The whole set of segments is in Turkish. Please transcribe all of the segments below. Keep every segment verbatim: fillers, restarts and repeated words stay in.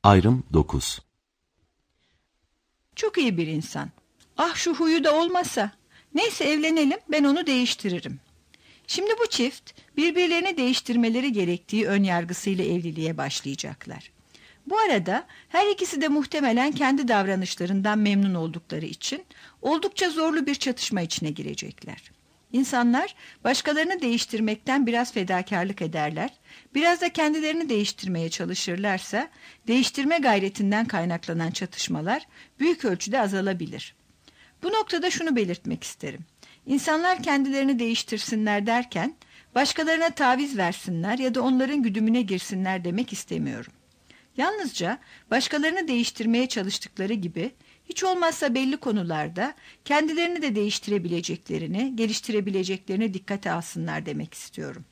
Ayrım dokuz. Çok iyi bir insan. Ah şu huyu da olmasa. Neyse evlenelim, ben onu değiştiririm. Şimdi bu çift birbirlerini değiştirmeleri gerektiği ön yargısıyla evliliğe başlayacaklar. Bu arada her ikisi de muhtemelen kendi davranışlarından memnun oldukları için oldukça zorlu bir çatışma içine girecekler. İnsanlar başkalarını değiştirmekten biraz fedakarlık ederler, biraz da kendilerini değiştirmeye çalışırlarsa değiştirme gayretinden kaynaklanan çatışmalar büyük ölçüde azalabilir. Bu noktada şunu belirtmek isterim. İnsanlar kendilerini değiştirsinler derken başkalarına taviz versinler ya da onların güdümüne girsinler demek istemiyorum. Yalnızca başkalarını değiştirmeye çalıştıkları gibi hiç olmazsa belli konularda kendilerini de değiştirebileceklerini, geliştirebileceklerini dikkate alsınlar demek istiyorum.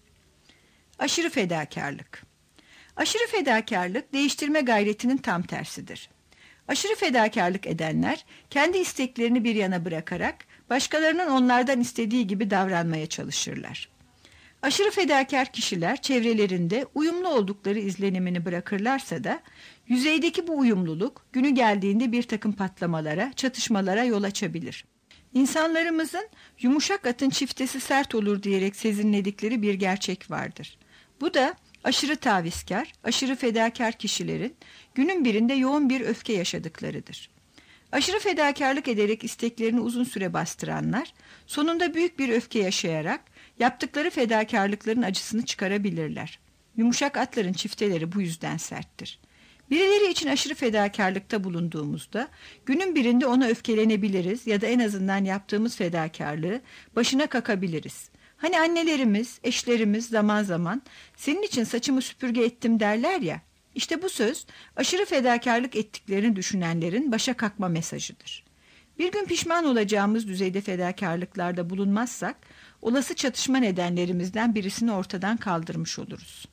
Aşırı fedakarlık. Aşırı fedakarlık değiştirme gayretinin tam tersidir. Aşırı fedakarlık edenler kendi isteklerini bir yana bırakarak başkalarının onlardan istediği gibi davranmaya çalışırlar. Aşırı fedakar kişiler çevrelerinde uyumlu oldukları izlenimini bırakırlarsa da yüzeydeki bu uyumluluk günü geldiğinde bir takım patlamalara, çatışmalara yol açabilir. İnsanlarımızın yumuşak atın çiftesi sert olur diyerek sezinledikleri bir gerçek vardır. Bu da aşırı tavizkar, aşırı fedakar kişilerin günün birinde yoğun bir öfke yaşadıklarıdır. Aşırı fedakarlık ederek isteklerini uzun süre bastıranlar, sonunda büyük bir öfke yaşayarak yaptıkları fedakarlıkların acısını çıkarabilirler. Yumuşak atların çifteleri bu yüzden serttir. Birileri için aşırı fedakarlıkta bulunduğumuzda günün birinde ona öfkelenebiliriz ya da en azından yaptığımız fedakarlığı başına kakabiliriz. Hani annelerimiz, eşlerimiz zaman zaman senin için saçımı süpürge ettim derler ya, işte bu söz aşırı fedakarlık ettiklerini düşünenlerin başa kalkma mesajıdır. Bir gün pişman olacağımız düzeyde fedakarlıklarda bulunmazsak olası çatışma nedenlerimizden birisini ortadan kaldırmış oluruz.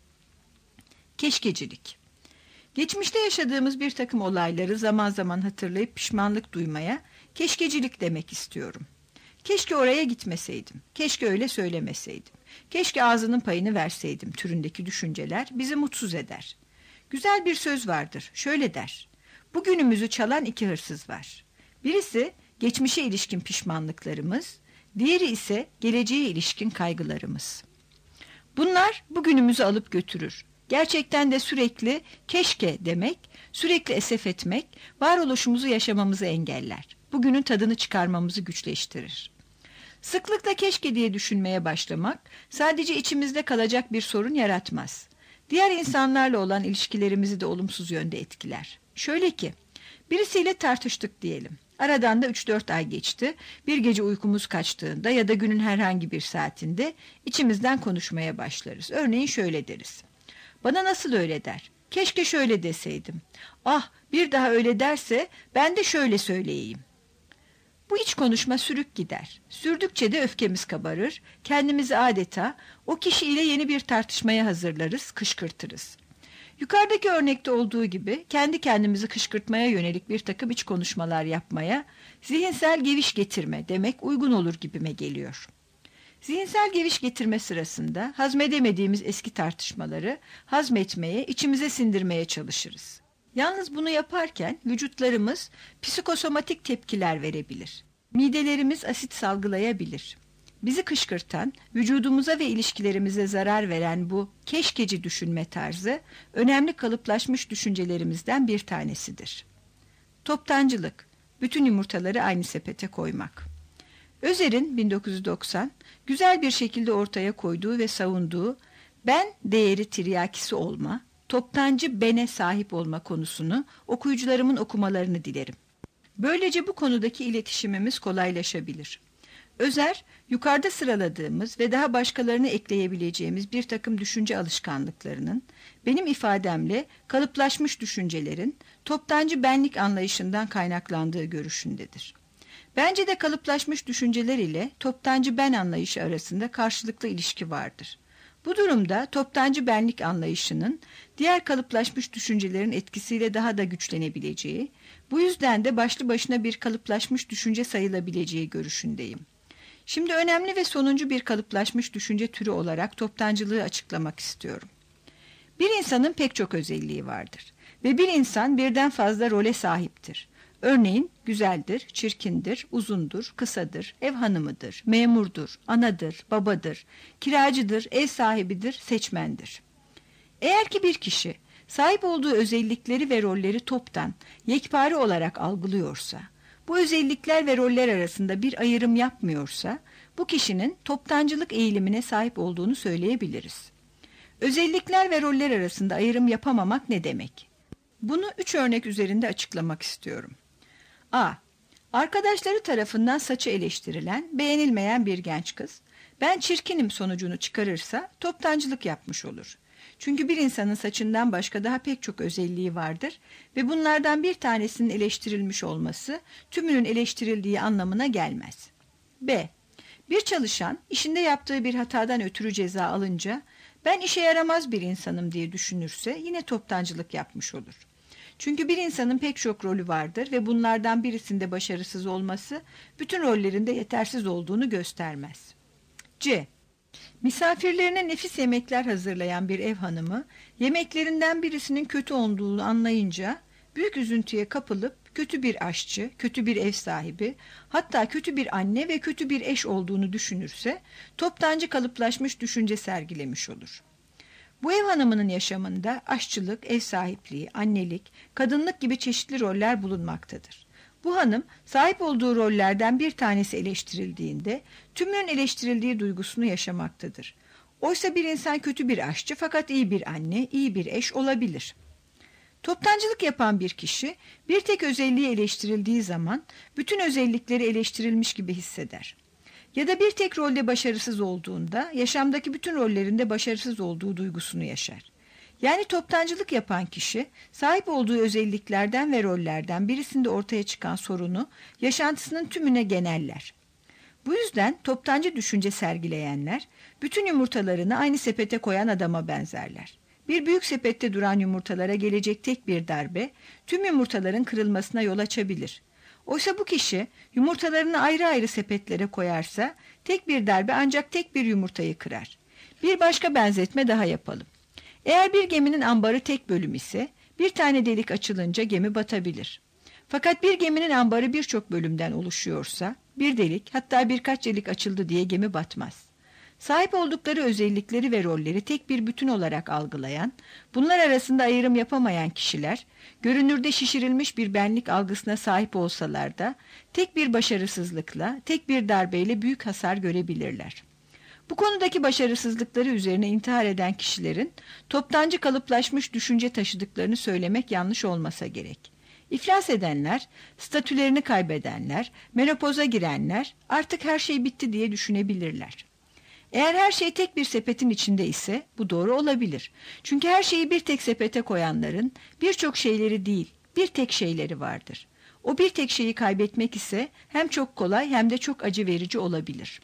Keşkecilik. Geçmişte yaşadığımız bir takım olayları zaman zaman hatırlayıp pişmanlık duymaya keşkecilik demek istiyorum. Keşke oraya gitmeseydim, keşke öyle söylemeseydim, keşke ağzının payını verseydim türündeki düşünceler bizi mutsuz eder. Güzel bir söz vardır, şöyle der: bugünümüzü çalan iki hırsız var. Birisi geçmişe ilişkin pişmanlıklarımız, diğeri ise geleceğe ilişkin kaygılarımız. Bunlar bugünümüzü alıp götürür. Gerçekten de sürekli keşke demek, sürekli esef etmek, varoluşumuzu yaşamamızı engeller. Bugünün tadını çıkarmamızı güçleştirir. Sıklıkla keşke diye düşünmeye başlamak sadece içimizde kalacak bir sorun yaratmaz. Diğer insanlarla olan ilişkilerimizi de olumsuz yönde etkiler. Şöyle ki, birisiyle tartıştık diyelim. Aradan da üç dört ay geçti. Bir gece uykumuz kaçtığında ya da günün herhangi bir saatinde içimizden konuşmaya başlarız. Örneğin şöyle deriz: bana nasıl öyle der? Keşke şöyle deseydim. Ah, bir daha öyle derse ben de şöyle söyleyeyim. Bu iç konuşma sürüp gider. Sürdükçe de öfkemiz kabarır. Kendimizi adeta o kişiyle yeni bir tartışmaya hazırlarız, kışkırtırız. Yukarıdaki örnekte olduğu gibi kendi kendimizi kışkırtmaya yönelik bir takım iç konuşmalar yapmaya, zihinsel geviş getirme demek uygun olur gibime geliyor. Zihinsel geviş getirme sırasında hazmedemediğimiz eski tartışmaları hazmetmeye, içimize sindirmeye çalışırız. Yalnız bunu yaparken vücutlarımız psikosomatik tepkiler verebilir. Midelerimiz asit salgılayabilir. Bizi kışkırtan, vücudumuza ve ilişkilerimize zarar veren bu keşkeci düşünme tarzı önemli kalıplaşmış düşüncelerimizden bir tanesidir. Toptancılık, bütün yumurtaları aynı sepete koymak. Özer'in bin dokuz yüz doksan güzel bir şekilde ortaya koyduğu ve savunduğu ben değeri tiryakisi olma, toptancı bene sahip olma konusunu okuyucularımın okumalarını dilerim. Böylece bu konudaki iletişimimiz kolaylaşabilir. Özer, yukarıda sıraladığımız ve daha başkalarını ekleyebileceğimiz bir takım düşünce alışkanlıklarının, benim ifademle kalıplaşmış düşüncelerin toptancı benlik anlayışından kaynaklandığı görüşündedir. Bence de kalıplaşmış düşünceler ile toptancı ben anlayışı arasında karşılıklı ilişki vardır. Bu durumda toptancı benlik anlayışının diğer kalıplaşmış düşüncelerin etkisiyle daha da güçlenebileceği, bu yüzden de başlı başına bir kalıplaşmış düşünce sayılabileceği görüşündeyim. Şimdi önemli ve sonuncu bir kalıplaşmış düşünce türü olarak toptancılığı açıklamak istiyorum. Bir insanın pek çok özelliği vardır. Ve bir insan birden fazla role sahiptir. Örneğin güzeldir, çirkindir, uzundur, kısadır, ev hanımıdır, memurdur, anadır, babadır, kiracıdır, ev sahibidir, seçmendir. Eğer ki bir kişi sahip olduğu özellikleri ve rolleri toptan, yekpare olarak algılıyorsa, bu özellikler ve roller arasında bir ayrım yapmıyorsa, bu kişinin toptancılık eğilimine sahip olduğunu söyleyebiliriz. Özellikler ve roller arasında ayrım yapamamak ne demek? Bunu üç örnek üzerinde açıklamak istiyorum. A. Arkadaşları tarafından saçı eleştirilen, beğenilmeyen bir genç kız, ben çirkinim sonucunu çıkarırsa toptancılık yapmış olur. Çünkü bir insanın saçından başka daha pek çok özelliği vardır ve bunlardan bir tanesinin eleştirilmiş olması tümünün eleştirildiği anlamına gelmez. B. Bir çalışan işinde yaptığı bir hatadan ötürü ceza alınca ben işe yaramaz bir insanım diye düşünürse yine toptancılık yapmış olur. Çünkü bir insanın pek çok rolü vardır ve bunlardan birisinde başarısız olması bütün rollerinde yetersiz olduğunu göstermez. C. Misafirlerine nefis yemekler hazırlayan bir ev hanımı yemeklerinden birisinin kötü olduğunu anlayınca büyük üzüntüye kapılıp kötü bir aşçı, kötü bir ev sahibi, hatta kötü bir anne ve kötü bir eş olduğunu düşünürse toptancı kalıplaşmış düşünce sergilemiş olur. Bu ev hanımının yaşamında aşçılık, ev sahipliği, annelik, kadınlık gibi çeşitli roller bulunmaktadır. Bu hanım sahip olduğu rollerden bir tanesi eleştirildiğinde tümünün eleştirildiği duygusunu yaşamaktadır. Oysa bir insan kötü bir aşçı fakat iyi bir anne, iyi bir eş olabilir. Toptancılık yapan bir kişi bir tek özelliği eleştirildiği zaman bütün özellikleri eleştirilmiş gibi hisseder. Ya da bir tek rolde başarısız olduğunda yaşamdaki bütün rollerinde başarısız olduğu duygusunu yaşar. Yani toptancılık yapan kişi sahip olduğu özelliklerden ve rollerden birisinde ortaya çıkan sorunu yaşantısının tümüne geneller. Bu yüzden toptancı düşünce sergileyenler bütün yumurtalarını aynı sepete koyan adama benzerler. Bir büyük sepette duran yumurtalara gelecek tek bir darbe tüm yumurtaların kırılmasına yol açabilir. Oysa bu kişi yumurtalarını ayrı ayrı sepetlere koyarsa tek bir darbe ancak tek bir yumurtayı kırar. Bir başka benzetme daha yapalım. Eğer bir geminin ambarı tek bölüm ise bir tane delik açılınca gemi batabilir. Fakat bir geminin ambarı birçok bölümden oluşuyorsa bir delik hatta birkaç delik açıldı diye gemi batmaz. Sahip oldukları özellikleri ve rolleri tek bir bütün olarak algılayan, bunlar arasında ayrım yapamayan kişiler, görünürde şişirilmiş bir benlik algısına sahip olsalar da tek bir başarısızlıkla, tek bir darbeyle büyük hasar görebilirler. Bu konudaki başarısızlıkları üzerine intihar eden kişilerin toptancı kalıplaşmış düşünce taşıdıklarını söylemek yanlış olmasa gerek. İflas edenler, statülerini kaybedenler, menopoza girenler artık her şey bitti diye düşünebilirler. Eğer her şey tek bir sepetin içinde ise bu doğru olabilir. Çünkü her şeyi bir tek sepete koyanların birçok şeyleri değil, bir tek şeyleri vardır. O bir tek şeyi kaybetmek ise hem çok kolay hem de çok acı verici olabilir.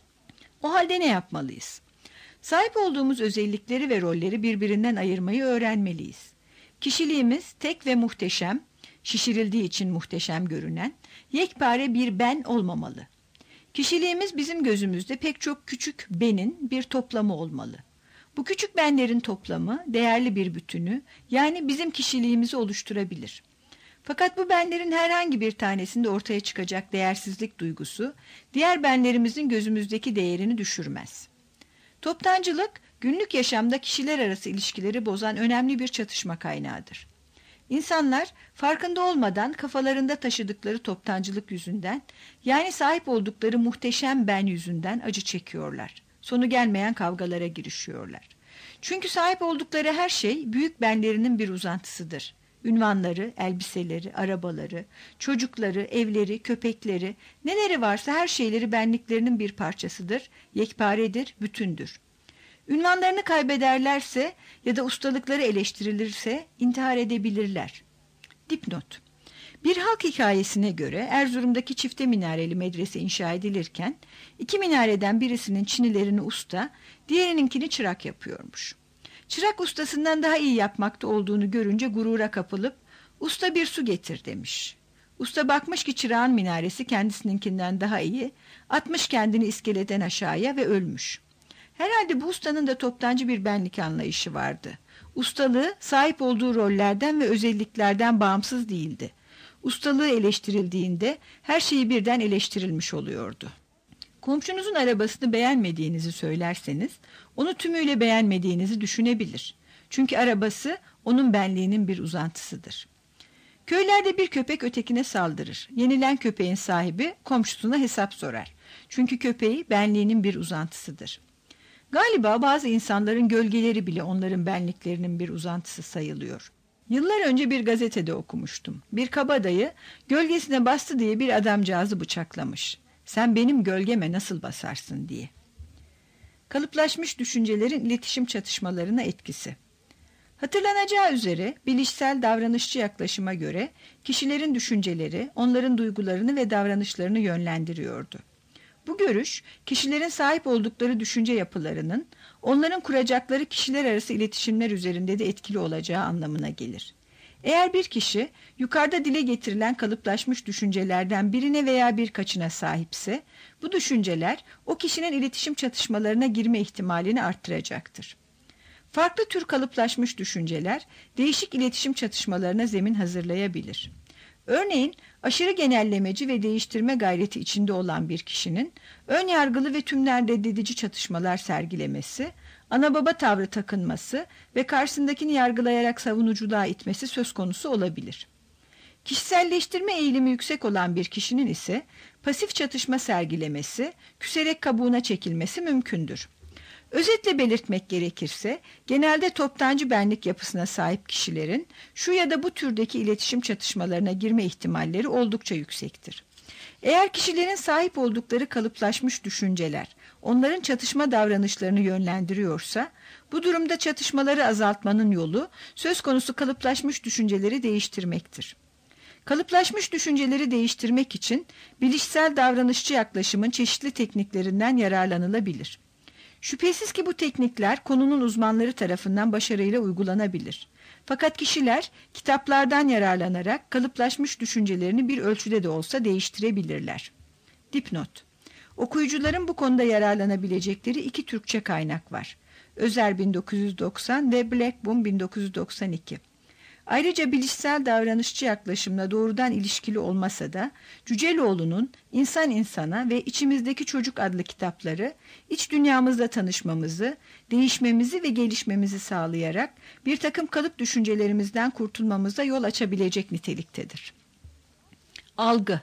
O halde ne yapmalıyız? Sahip olduğumuz özellikleri ve rolleri birbirinden ayırmayı öğrenmeliyiz. Kişiliğimiz tek ve muhteşem, şişirildiği için muhteşem görünen, yekpare bir ben olmamalı. Kişiliğimiz bizim gözümüzde pek çok küçük benin bir toplamı olmalı. Bu küçük benlerin toplamı değerli bir bütünü, yani bizim kişiliğimizi oluşturabilir. Fakat bu benlerin herhangi bir tanesinde ortaya çıkacak değersizlik duygusu, diğer benlerimizin gözümüzdeki değerini düşürmez. Toptancılık, günlük yaşamda kişiler arası ilişkileri bozan önemli bir çatışma kaynağıdır. İnsanlar farkında olmadan kafalarında taşıdıkları toptancılık yüzünden, yani sahip oldukları muhteşem ben yüzünden acı çekiyorlar. Sonu gelmeyen kavgalara girişiyorlar. Çünkü sahip oldukları her şey büyük benlerinin bir uzantısıdır. Ünvanları, elbiseleri, arabaları, çocukları, evleri, köpekleri, neleri varsa her şeyleri benliklerinin bir parçasıdır, yekparedir, bütündür. Ünvanlarını kaybederlerse ya da ustalıkları eleştirilirse intihar edebilirler. Dipnot: Bir halk hikayesine göre Erzurum'daki çifte minareli medrese inşa edilirken iki minareden birisinin çinilerini usta, diğerininkini çırak yapıyormuş. Çırak ustasından daha iyi yapmakta olduğunu görünce gurura kapılıp usta bir su getir demiş. Usta bakmış ki çırağın minaresi kendisininkinden daha iyi, atmış kendini iskeleden aşağıya ve ölmüş. Herhalde bu ustanın da toptancı bir benlik anlayışı vardı. Ustalığı sahip olduğu rollerden ve özelliklerden bağımsız değildi. Ustalığı eleştirildiğinde her şeyi birden eleştirilmiş oluyordu. Komşunuzun arabasını beğenmediğinizi söylerseniz, onu tümüyle beğenmediğinizi düşünebilir. Çünkü arabası onun benliğinin bir uzantısıdır. Köylerde bir köpek ötekine saldırır. Yenilen köpeğin sahibi komşusuna hesap sorar. Çünkü köpeği benliğinin bir uzantısıdır. Galiba bazı insanların gölgeleri bile onların benliklerinin bir uzantısı sayılıyor. Yıllar önce bir gazetede okumuştum. Bir kabadayı gölgesine bastı diye bir adamcağızı bıçaklamış. Sen benim gölgeme nasıl basarsın diye. Kalıplaşmış düşüncelerin iletişim çatışmalarına etkisi. Hatırlanacağı üzere bilişsel davranışçı yaklaşıma göre kişilerin düşünceleri onların duygularını ve davranışlarını yönlendiriyordu. Bu görüş kişilerin sahip oldukları düşünce yapılarının onların kuracakları kişiler arası iletişimler üzerinde de etkili olacağı anlamına gelir. Eğer bir kişi yukarıda dile getirilen kalıplaşmış düşüncelerden birine veya birkaçına sahipse, bu düşünceler o kişinin iletişim çatışmalarına girme ihtimalini arttıracaktır. Farklı tür kalıplaşmış düşünceler değişik iletişim çatışmalarına zemin hazırlayabilir. Örneğin aşırı genellemeci ve değiştirme gayreti içinde olan bir kişinin ön yargılı ve tümden reddedici çatışmalar sergilemesi, ana baba tavrı takınması ve karşısındakini yargılayarak savunuculuğa itmesi söz konusu olabilir. Kişiselleştirme eğilimi yüksek olan bir kişinin ise pasif çatışma sergilemesi, küserek kabuğuna çekilmesi mümkündür. Özetle belirtmek gerekirse, genelde toptancı benlik yapısına sahip kişilerin şu ya da bu türdeki iletişim çatışmalarına girme ihtimalleri oldukça yüksektir. Eğer kişilerin sahip oldukları kalıplaşmış düşünceler onların çatışma davranışlarını yönlendiriyorsa, bu durumda çatışmaları azaltmanın yolu söz konusu kalıplaşmış düşünceleri değiştirmektir. Kalıplaşmış düşünceleri değiştirmek için bilişsel davranışçı yaklaşımın çeşitli tekniklerinden yararlanılabilir. Şüphesiz ki bu teknikler konunun uzmanları tarafından başarıyla uygulanabilir. Fakat kişiler kitaplardan yararlanarak kalıplaşmış düşüncelerini bir ölçüde de olsa değiştirebilirler. Dipnot: okuyucuların bu konuda yararlanabilecekleri iki Türkçe kaynak var. Özer bin dokuz yüz doksan ve Blackburn bin dokuz yüz doksan iki. Ayrıca bilişsel davranışçı yaklaşımla doğrudan ilişkili olmasa da Cüceloğlu'nun İnsan İnsana ve İçimizdeki Çocuk adlı kitapları iç dünyamızla tanışmamızı, değişmemizi ve gelişmemizi sağlayarak bir takım kalıp düşüncelerimizden kurtulmamıza yol açabilecek niteliktedir. Algı.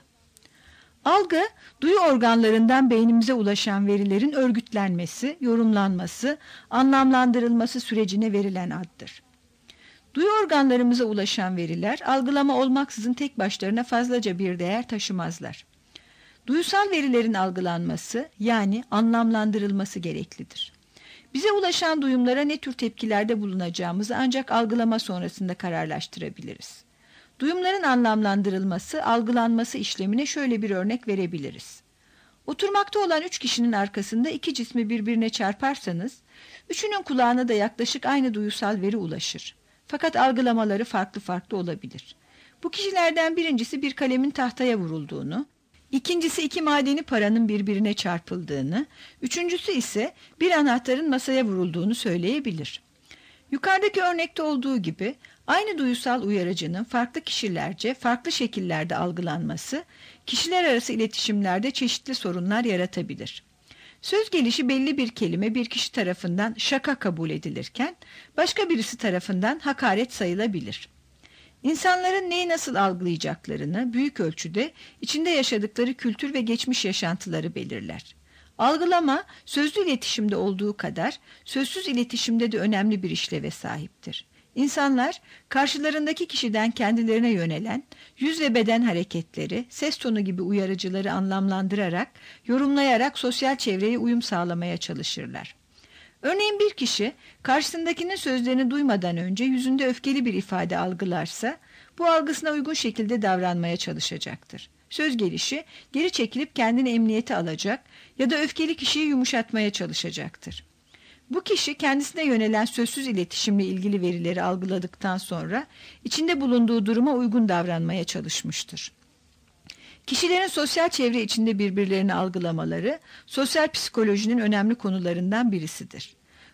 Algı, duyu organlarından beynimize ulaşan verilerin örgütlenmesi, yorumlanması, anlamlandırılması sürecine verilen addır. Duyu organlarımıza ulaşan veriler, algılama olmaksızın tek başlarına fazlaca bir değer taşımazlar. Duyusal verilerin algılanması, yani anlamlandırılması gereklidir. Bize ulaşan duyumlara ne tür tepkilerde bulunacağımızı ancak algılama sonrasında kararlaştırabiliriz. Duyumların anlamlandırılması, algılanması işlemine şöyle bir örnek verebiliriz. Oturmakta olan üç kişinin arkasında iki cismi birbirine çarparsanız, üçünün kulağına da yaklaşık aynı duyusal veri ulaşır. Fakat algılamaları farklı farklı olabilir. Bu kişilerden birincisi bir kalemin tahtaya vurulduğunu, ikincisi iki madeni paranın birbirine çarpıldığını, üçüncüsü ise bir anahtarın masaya vurulduğunu söyleyebilir. Yukarıdaki örnekte olduğu gibi aynı duyusal uyarıcının farklı kişilerce farklı şekillerde algılanması, kişiler arası iletişimlerde çeşitli sorunlar yaratabilir. Söz gelişi belli bir kelime bir kişi tarafından şaka kabul edilirken başka birisi tarafından hakaret sayılabilir. İnsanların neyi nasıl algılayacaklarını büyük ölçüde içinde yaşadıkları kültür ve geçmiş yaşantıları belirler. Algılama sözlü iletişimde olduğu kadar sözsüz iletişimde de önemli bir işleve sahiptir. İnsanlar karşılarındaki kişiden kendilerine yönelen yüz ve beden hareketleri, ses tonu gibi uyarıcıları anlamlandırarak, yorumlayarak sosyal çevreye uyum sağlamaya çalışırlar. Örneğin bir kişi karşısındakinin sözlerini duymadan önce yüzünde öfkeli bir ifade algılarsa, bu algısına uygun şekilde davranmaya çalışacaktır. Söz gelişi geri çekilip kendini emniyete alacak ya da öfkeli kişiyi yumuşatmaya çalışacaktır. Bu kişi kendisine yönelen sözsüz iletişimle ilgili verileri algıladıktan sonra içinde bulunduğu duruma uygun davranmaya çalışmıştır. Kişilerin sosyal çevre içinde birbirlerini algılamaları sosyal psikolojinin önemli konularından birisidir.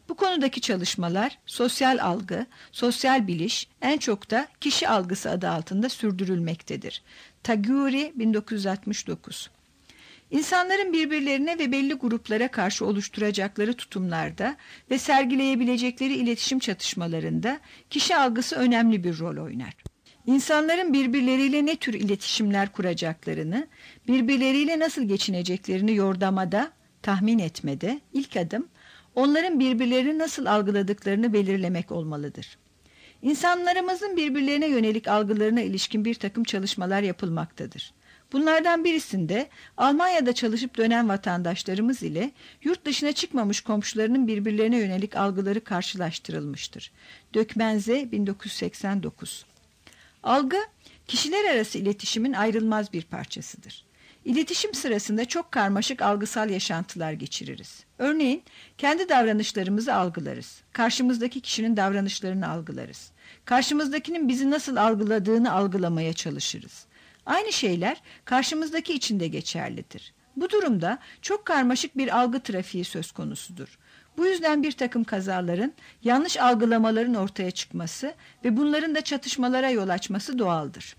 Bu konudaki çalışmalar sosyal algı, sosyal biliş, en çok da kişi algısı adı altında sürdürülmektedir. Taguchi bin dokuz yüz altmış dokuz. İnsanların birbirlerine ve belli gruplara karşı oluşturacakları tutumlarda ve sergileyebilecekleri iletişim çatışmalarında kişi algısı önemli bir rol oynar. İnsanların birbirleriyle ne tür iletişimler kuracaklarını, birbirleriyle nasıl geçineceklerini yordamada, tahmin etmede ilk adım, onların birbirlerini nasıl algıladıklarını belirlemek olmalıdır. İnsanlarımızın birbirlerine yönelik algılarına ilişkin bir takım çalışmalar yapılmaktadır. Bunlardan birisinde Almanya'da çalışıp dönen vatandaşlarımız ile yurt dışına çıkmamış komşularının birbirlerine yönelik algıları karşılaştırılmıştır. Dökmenze bin dokuz yüz seksen dokuz. Algı, kişiler arası iletişimin ayrılmaz bir parçasıdır. İletişim sırasında çok karmaşık algısal yaşantılar geçiririz. Örneğin kendi davranışlarımızı algılarız. Karşımızdaki kişinin davranışlarını algılarız. Karşımızdakinin bizi nasıl algıladığını algılamaya çalışırız. Aynı şeyler karşımızdaki için de geçerlidir. Bu durumda çok karmaşık bir algı trafiği söz konusudur. Bu yüzden bir takım kazaların, yanlış algılamaların ortaya çıkması ve bunların da çatışmalara yol açması doğaldır.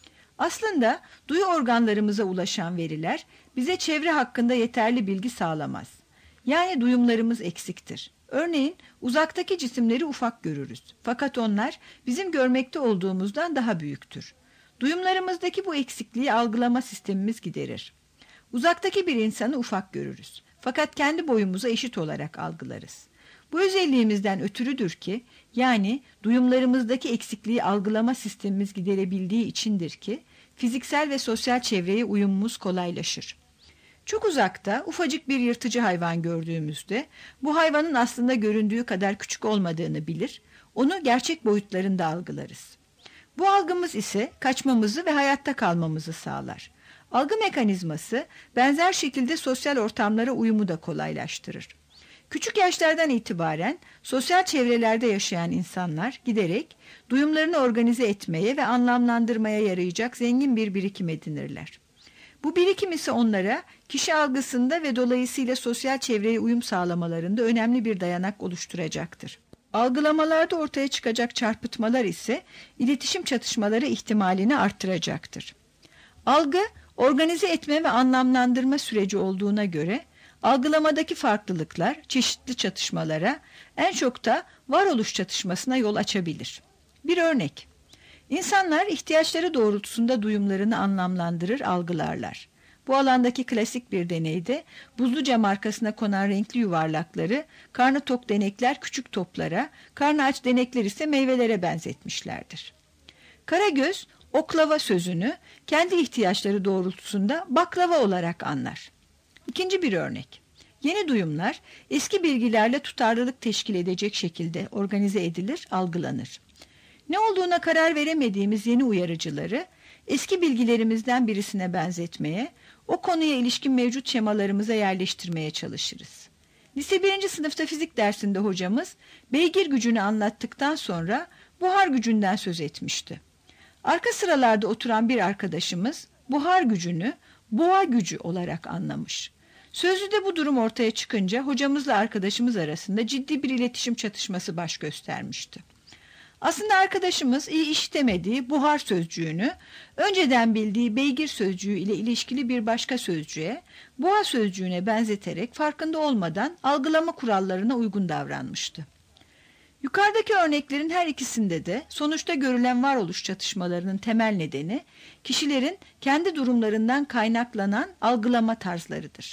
Aslında duyu organlarımıza ulaşan veriler bize çevre hakkında yeterli bilgi sağlamaz. Yani duyumlarımız eksiktir. Örneğin uzaktaki cisimleri ufak görürüz. Fakat onlar bizim görmekte olduğumuzdan daha büyüktür. Duyumlarımızdaki bu eksikliği algılama sistemimiz giderir. Uzaktaki bir insanı ufak görürüz. Fakat kendi boyumuza eşit olarak algılarız. Bu özelliğimizden ötürüdür ki, yani duyumlarımızdaki eksikliği algılama sistemimiz giderebildiği içindir ki, fiziksel ve sosyal çevreye uyumumuz kolaylaşır. Çok uzakta ufacık bir yırtıcı hayvan gördüğümüzde, bu hayvanın aslında göründüğü kadar küçük olmadığını bilir, onu gerçek boyutlarında algılarız. Bu algımız ise kaçmamızı ve hayatta kalmamızı sağlar. Algı mekanizması benzer şekilde sosyal ortamlara uyumu da kolaylaştırır. Küçük yaşlardan itibaren sosyal çevrelerde yaşayan insanlar giderek duyumlarını organize etmeye ve anlamlandırmaya yarayacak zengin bir birikim edinirler. Bu birikim ise onlara kişi algısında ve dolayısıyla sosyal çevreye uyum sağlamalarında önemli bir dayanak oluşturacaktır. Algılamalarda ortaya çıkacak çarpıtmalar ise iletişim çatışmaları ihtimalini artıracaktır. Algı, organize etme ve anlamlandırma süreci olduğuna göre algılamadaki farklılıklar çeşitli çatışmalara, en çok da varoluş çatışmasına yol açabilir. Bir örnek, insanlar ihtiyaçları doğrultusunda duyumlarını anlamlandırır, algılarlar. Bu alandaki klasik bir deneyde buzlu cam arkasına konan renkli yuvarlakları karnı tok denekler küçük toplara, karnı aç denekler ise meyvelere benzetmişlerdir. Karagöz, oklava sözünü kendi ihtiyaçları doğrultusunda baklava olarak anlar. İkinci bir örnek. Yeni duyumlar eski bilgilerle tutarlılık teşkil edecek şekilde organize edilir, algılanır. Ne olduğuna karar veremediğimiz yeni uyarıcıları eski bilgilerimizden birisine benzetmeye, o konuya ilişkin mevcut şemalarımıza yerleştirmeye çalışırız. Lise birinci sınıfta fizik dersinde hocamız beygir gücünü anlattıktan sonra buhar gücünden söz etmişti. Arka sıralarda oturan bir arkadaşımız buhar gücünü boğa gücü olarak anlamış. Sözlüde bu durum ortaya çıkınca hocamızla arkadaşımız arasında ciddi bir iletişim çatışması baş göstermişti. Aslında arkadaşımız iyi işitemediği buhar sözcüğünü önceden bildiği beygir sözcüğü ile ilişkili bir başka sözcüğe, boğa sözcüğüne benzeterek farkında olmadan algılama kurallarına uygun davranmıştı. Yukarıdaki örneklerin her ikisinde de sonuçta görülen varoluş çatışmalarının temel nedeni kişilerin kendi durumlarından kaynaklanan algılama tarzlarıdır.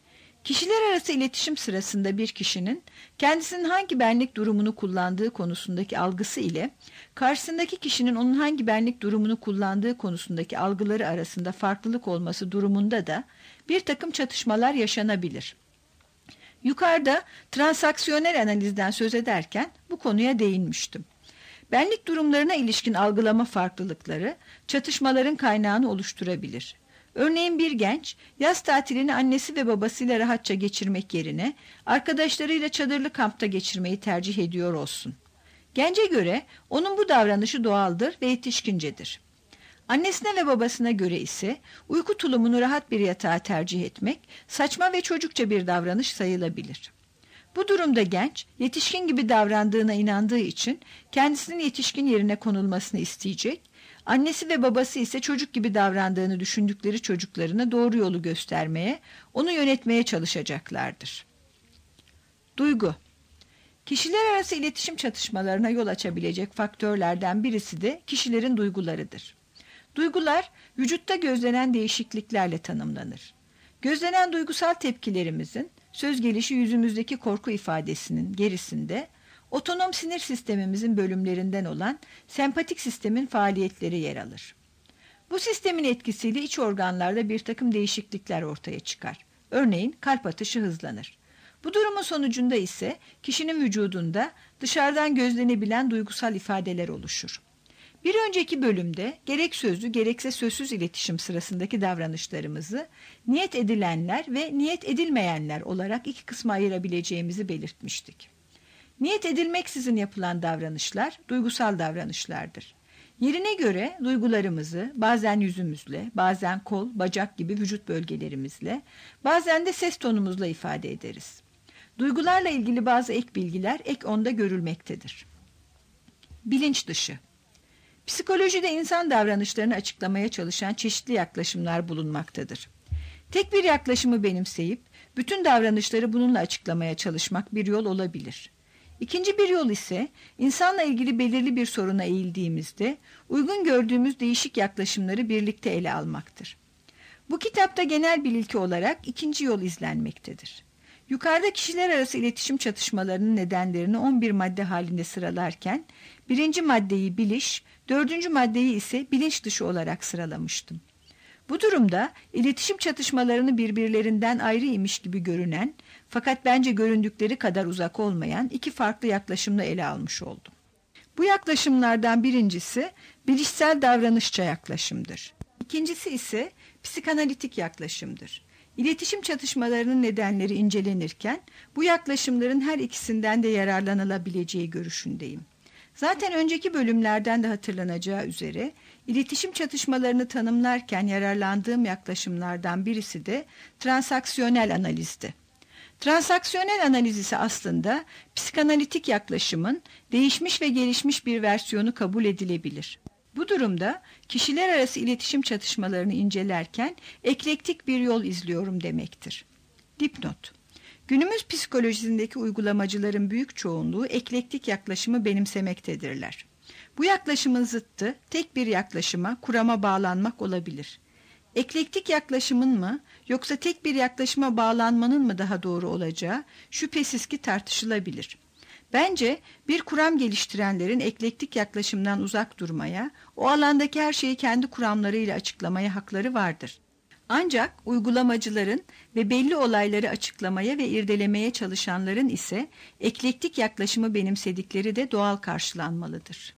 Kişiler arası iletişim sırasında bir kişinin kendisinin hangi benlik durumunu kullandığı konusundaki algısı ile karşısındaki kişinin onun hangi benlik durumunu kullandığı konusundaki algıları arasında farklılık olması durumunda da bir takım çatışmalar yaşanabilir. Yukarıda transaksiyonel analizden söz ederken bu konuya değinmiştim. Benlik durumlarına ilişkin algılama farklılıkları çatışmaların kaynağını oluşturabilir. Örneğin bir genç yaz tatilini annesi ve babasıyla rahatça geçirmek yerine arkadaşlarıyla çadırlı kampta geçirmeyi tercih ediyor olsun. Gence göre onun bu davranışı doğaldır ve yetişkincedir. Annesine ve babasına göre ise uyku tulumunu rahat bir yatağa tercih etmek saçma ve çocukça bir davranış sayılabilir. Bu durumda genç, yetişkin gibi davrandığına inandığı için kendisinin yetişkin yerine konulmasını isteyecek, annesi ve babası ise çocuk gibi davrandığını düşündükleri çocuklarına doğru yolu göstermeye, onu yönetmeye çalışacaklardır. Duygu. Kişiler arası iletişim çatışmalarına yol açabilecek faktörlerden birisi de kişilerin duygularıdır. Duygular, vücutta gözlenen değişikliklerle tanımlanır. Gözlenen duygusal tepkilerimizin, söz gelişi yüzümüzdeki korku ifadesinin gerisinde, otonom sinir sistemimizin bölümlerinden olan sempatik sistemin faaliyetleri yer alır. Bu sistemin etkisiyle iç organlarda bir takım değişiklikler ortaya çıkar. Örneğin kalp atışı hızlanır. Bu durumun sonucunda ise kişinin vücudunda dışarıdan gözlenebilen duygusal ifadeler oluşur. Bir önceki bölümde gerek sözlü gerekse sözsüz iletişim sırasındaki davranışlarımızı niyet edilenler ve niyet edilmeyenler olarak iki kısma ayırabileceğimizi belirtmiştik. Niyet edilmeksizin yapılan davranışlar duygusal davranışlardır. Yerine göre duygularımızı bazen yüzümüzle, bazen kol, bacak gibi vücut bölgelerimizle, bazen de ses tonumuzla ifade ederiz. Duygularla ilgili bazı ek bilgiler ek onda görülmektedir. Bilinç dışı. Psikolojide insan davranışlarını açıklamaya çalışan çeşitli yaklaşımlar bulunmaktadır. Tek bir yaklaşımı benimseyip bütün davranışları bununla açıklamaya çalışmak bir yol olabilir. İkinci bir yol ise insanla ilgili belirli bir soruna eğildiğimizde uygun gördüğümüz değişik yaklaşımları birlikte ele almaktır. Bu kitapta genel bir ilke olarak ikinci yol izlenmektedir. Yukarıda kişiler arası iletişim çatışmalarının nedenlerini on bir madde halinde sıralarken birinci maddeyi biliş, dördüncü maddeyi ise bilinç dışı olarak sıralamıştım. Bu durumda iletişim çatışmalarını birbirlerinden ayrı imiş gibi görünen fakat bence göründükleri kadar uzak olmayan iki farklı yaklaşımla ele almış oldum. Bu yaklaşımlardan birincisi bilişsel davranışçı yaklaşımdır. İkincisi ise psikanalitik yaklaşımdır. İletişim çatışmalarının nedenleri incelenirken bu yaklaşımların her ikisinden de yararlanılabileceği görüşündeyim. Zaten önceki bölümlerden de hatırlanacağı üzere iletişim çatışmalarını tanımlarken yararlandığım yaklaşımlardan birisi de transaksiyonel analizdi. Transaksiyonel analiz ise aslında psikanalitik yaklaşımın değişmiş ve gelişmiş bir versiyonu kabul edilebilir. Bu durumda kişiler arası iletişim çatışmalarını incelerken eklektik bir yol izliyorum demektir. Dipnot. Günümüz psikolojisindeki uygulamacıların büyük çoğunluğu eklektik yaklaşımı benimsemektedirler. Bu yaklaşımın zıttı tek bir yaklaşıma, kurama bağlanmak olabilir. Eklektik yaklaşımın mı yoksa tek bir yaklaşıma bağlanmanın mı daha doğru olacağı şüphesiz ki tartışılabilir. Bence bir kuram geliştirenlerin eklektik yaklaşımdan uzak durmaya, o alandaki her şeyi kendi kuramlarıyla açıklamaya hakları vardır. Ancak uygulamacıların ve belli olayları açıklamaya ve irdelemeye çalışanların ise eklektik yaklaşımı benimsedikleri de doğal karşılanmalıdır.